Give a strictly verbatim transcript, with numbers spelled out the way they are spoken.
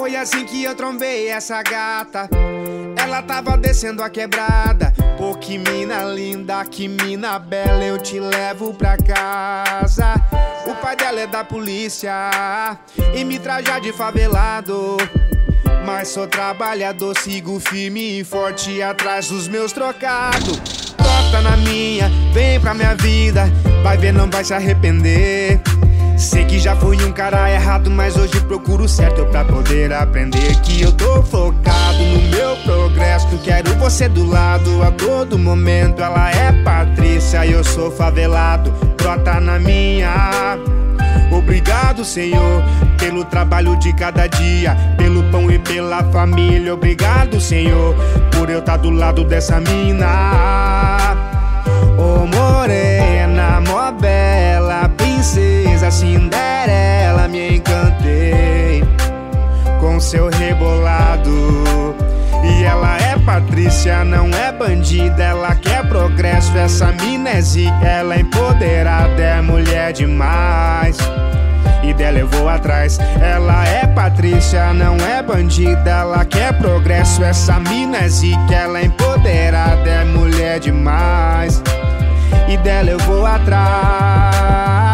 foi assim que eu trombei essa gata. Ela tava descendo a quebrada. Pô, que mina linda, que mina bela, eu te levo pra casa. O pai dela é da polícia e me traja de favelado, mas sou trabalhador, sigo firme e forte atrás dos meus trocados. Toca na minha, vem pra minha vida, vai ver, não vai se arrepender. Sei que já fui um cara errado, mas hoje procuro o certo pra poder aprender que eu tô focado no meu progresso. Quero você do lado a todo momento. Ela é Patrícia e eu sou favelado. Brota na minha. Obrigado, Senhor, pelo trabalho de cada dia, pelo pão e pela família. Obrigado, Senhor, por eu estar do lado dessa mina. Ô morena, mó bela, princesa Cinderela, me encantei com seu rebolado. E ela é Patrícia, não é bandida, ela quer progresso. Essa mina é zica, ela é empoderada, é mulher demais, e dela eu vou atrás. Ela é Patrícia, não é bandida, ela quer progresso. Essa mina é zica, ela é empoderada, é mulher demais, e dela eu vou atrás.